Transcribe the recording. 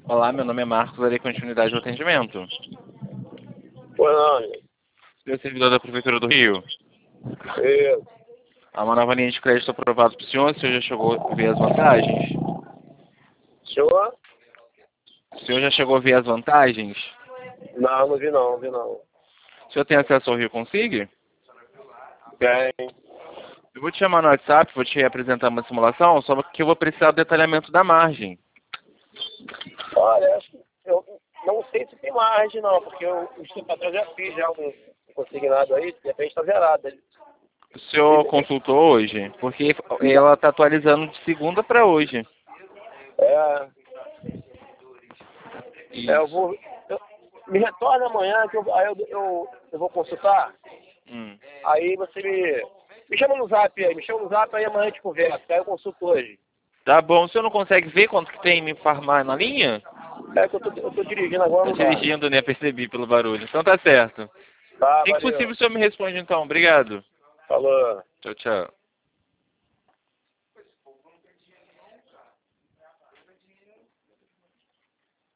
Olá, meu nome é Marcos, darei continuidade ao atendimento. Pois não, amigo. Você é servidor da Prefeitura do Rio. Eu, Há uma nova linha de crédito aprovada para o senhor já chegou a ver as vantagens? senhor? O senhor já chegou a ver as vantagens? Não, não vi não, não vi não. O senhor tem acesso ao Rio Consigue? Bem, Eu vou te chamar no WhatsApp, vou te apresentar uma simulação, só que eu vou precisar do detalhamento da margem. olha, acho que eu não sei se tem margem não, porque eu já fiz já um consignado aí, de repente está zerado. O senhor consultou hoje? Porque ela está atualizando de segunda para hoje. É, eu Isso. vou... me retorna amanhã, que aí eu vou consultar, Hum. aí você me chama no zap aí, aí amanhã a gente conversa, aí eu consulto hoje. Tá bom. O senhor não consegue ver quanto que tem em farmar na linha? É que eu tô dirigindo agora, Tá não dá. dirigindo, né? Percebi pelo barulho. Então tá certo. Tá, Assim que valeu. possível, o senhor me responde então. Obrigado. Falou. Tchau, tchau.